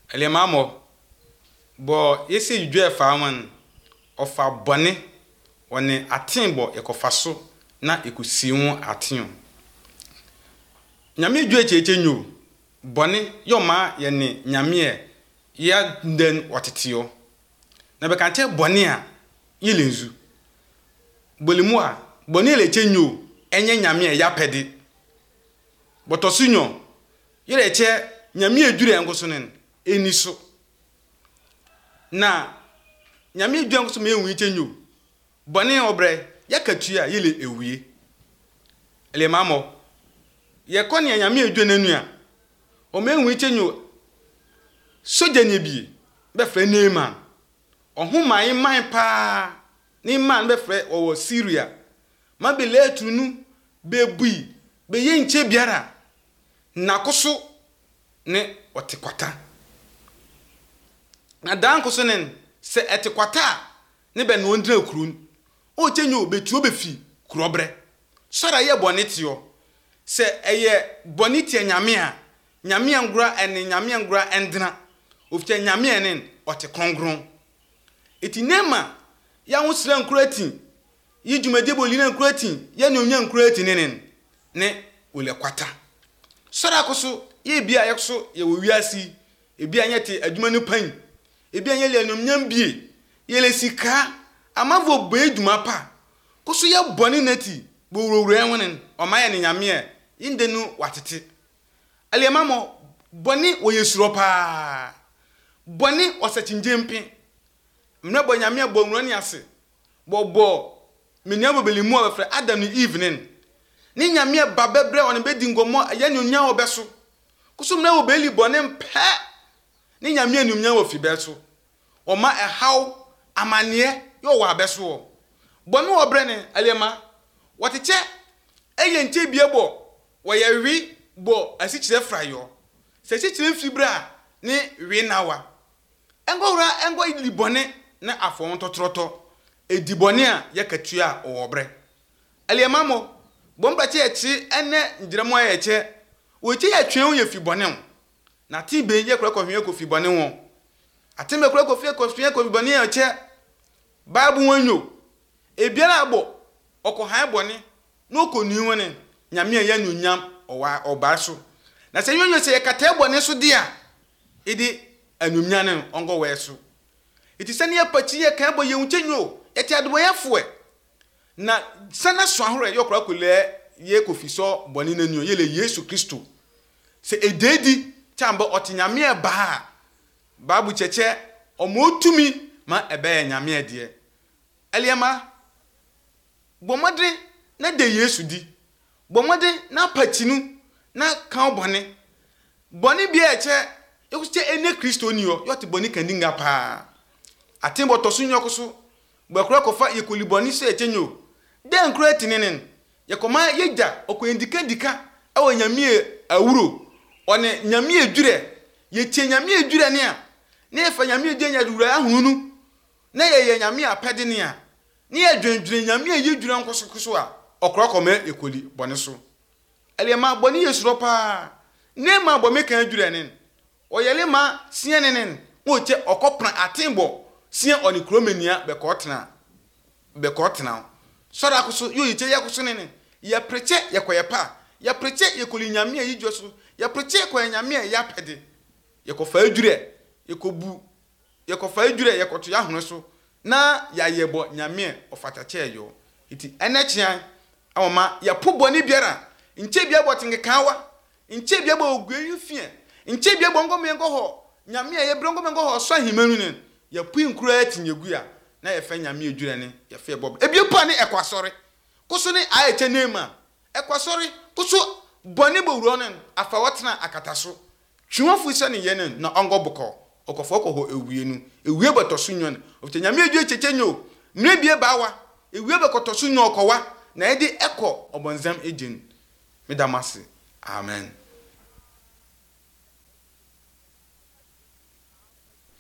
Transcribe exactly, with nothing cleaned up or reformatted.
ele mamo bo yesi yidwe fa man ofa bone woni atenbo ekofaso na ekusi hu aten nyame dwe cheche nyu bone yoma ye ne nyame ya den watetio na be kan che bone a yilenzu bolimu a bone le chenyu enye nyame ya pede botosunyo yele che nyame edure engoso nen eniso na nyame edure engoso me enwi chenyu bone obre yakatua yele ewie ele mamo ye kone nyame edure nanu a o me enwi chenyu soja ne bi be fre neema ohuman man pa ni man be fre owo Syria ma be letunu be bui be yenche biara na koso ne otekwata na dan koso nen se etekwata ne be no ndra kurun o chenyo betuo be fi kurobre sora ye bonetio se eye boniti nyame a nyame ngura ene nyame ngura endena ofite nyame enen ote krongron eti nema ya wusra nkurati yi dwumade bolina nkurati ya no nya nkurati nenen ne ole kwata sora koso ye bia yekso ye wo wiasi e bia nyete adwuma no pan e bia nyele no nyam bie yele sika amavo bo adwuma pa koso ye boni nati bo wurowure enwenen o ma ye ne nyame e indenu watete ale mamo boni wo yesuro pa boni osachinjempe mna bo nyame bo nwrani ase bo bo meniamo belimu abefre Adam ni evening ni nyame ba bebre on be dingomo ya ni onya obeso kuso mna wo beli boni mpe ni nyame ani onya wo fi beso o ma e haw amane yo wo abeso boni wo bre ne alema woteche eye nche biebo wo ye wi bo asichire frayo se asichire fibra ni wi nawa engo ura engo libone na afon totroto edibone a yakatua owobre aliamamo bomba che echi ene njiramo ya eche ochi ya twen ye fibone na tibe ye kura kofie ko fibone won atembe kura kofie ko fie ko fibone ya eche babu wanyo ebiara agbo oko han bone no ko ni woni nyame ya nyunyam owa obaso na se nyonyo se yakata bone so dia idi anumnyane ongo weso iti sane ya pachi ye kan bo ye unchenyo eti adoyefo na sana so ahore yo kra kole ye kofiso boni nanyo ye le Yesu Kristo se ededi chamba otinyame e ba babu cheche omotumi ma ebe nyame de aliama bomode na de Yesu di bomode na pachinu na kan boni boni bia eche ekuche ene Kristo ni yo yote boni kandinga pa atimbo tosunyo koso gbakura kofa yekoliboni se echenyo den kreti nenen yakoma yeja okondika dika awo nyame awuro one nyame edure yeche nyame edure ne a ne efa nyame edenya dura ahunu na ye nyame apede ne a ne adwendwene nyame yedura nkoso koso a okra koma ekoli boni so elema boni yesuro pa ne ma bo meka edure nen oyele ma sienenen woche okopra atimbo sie oni kromenia be kotena be kotena sora kuso yo yiche yakuso nene ya preche yakoye pa ya preche yekoli nyame yidwoso ya preche yakoye nyame ya pede yakofa adure yakobu yakofa adure yakoto ya hono so na ya yebo nyame ofatache yo iti enechian awoma ya poboni biara nche bia botinge kanwa nche bia bo ogwe yufie nche bia bongo mengo ho nyame ye brongo mengo ho so ahimanu ne ya pu nkura atinyegu a na ye fa nyame edwure ne ye fa bob ebie pa ne ekwasore kuso ne ayeche nema ekwasore kuso boni bowuro ne afa wotena akataso twuafu se ne ye ne na ongo boko okofo ko ho ewie nu ewie betoso nyon ofte nyame edwue chechenyo mre bie bawa ewie bekotoso nyon okowa na ye de eko obonzam ejin medamase amen.